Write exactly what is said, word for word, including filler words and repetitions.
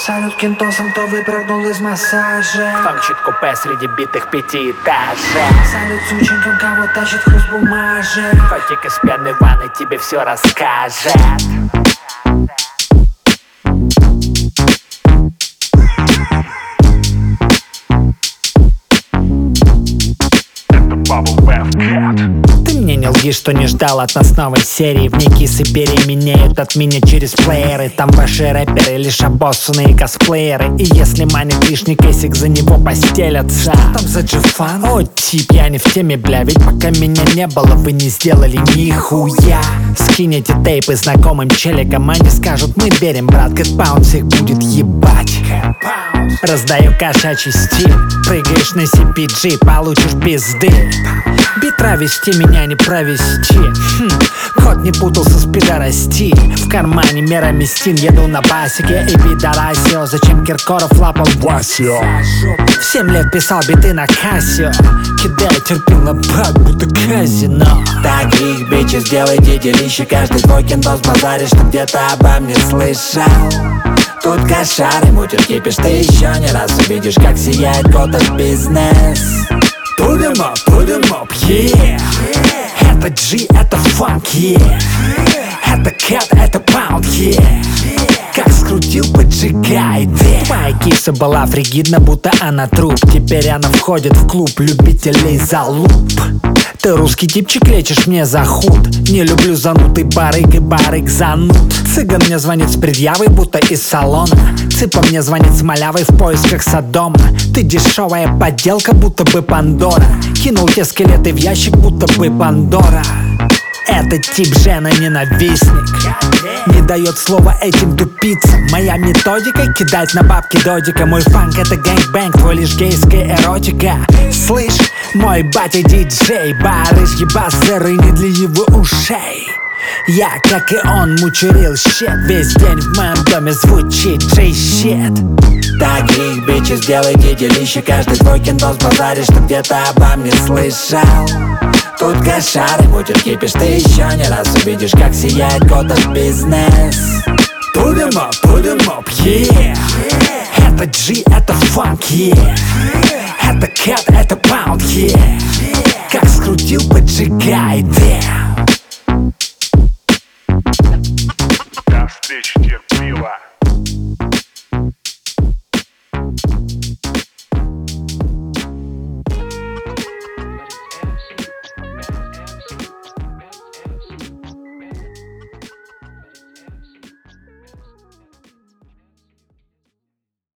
Салют кентосам, кто выпрыгнул из массажа. Кто мчит купе среди битых пятиэтажек. Салют сученькам, кого тащит хруст бумажек. Котик из пенной ванны тебе все расскажет. Ты мне не лги, что не ждал от нас новой серии. В ней кисы переменяют от меня через плееры. Там ваши рэперы лишь обоссанные косплееры. И если манит лишний кейсик, за него постелятся. Что там за джифан? О, тип, я не в теме, бля. Ведь пока меня не было, вы не сделали нихуя. Скинете тейпы знакомым челикам, они скажут: мы берем, брат, кэтпаунд всех будет ебать. Раздаю кошачий стиль. Прыгаешь на си пи джи, получишь пизды. Бит провести, меня не провести. хм, Кот не путался с пидорасти. В кармане мерами стин, еду на басике и пидорасио. Зачем Киркоров лапал Васио? В семь лет писал биты на Кассио. Кидаю терпил на бак, будто казино. Таких бичес делайте делище. Каждый твой киндос базаришь, что где-то обо мне слышал. Тут кошары мутят кипиш, ты еще не раз увидишь, как сияет готов бизнес. Put them up, put them up, yeah. Это G, это фанк, yeah. Это кэт, это паунд, yeah. Как скрутил, поджигает, yeah. Моя киса была фригидна, будто она труп. Теперь она входит в клуб любителей залуп. Ты русский типчик, лечишь мне за худ. Не люблю занутый барык и барык зануд. Цыган мне звонит с предъявой, будто из салона. Цыпа мне звонит с малявой в поисках Содома. Ты дешевая подделка, будто бы Пандора. Кинул те скелеты в ящик, будто бы Пандора. Этот тип жена ненавистник, не дает слова этим тупицам. Моя методика — кидать на бабки додика. Мой фанк — это гэнгбэнг, твой лишь гейская эротика. Слышь, мой батя диджей, барыш ебастеры не для его ушей. Я, как и он, мучерил щит. Весь день в моем доме звучит джей-щит. Таких бичес делайте делище. Каждый твой киндос базаришь, что где-то обо мне слышал. Тут кошары мутят кипиш, ты еще не раз увидишь, как сияет готов бизнес. Put them up, put them up, yeah. Это G, это фанк, yeah. Это кэт, это паунд, yeah. Как скрутил, поджигает, yeah.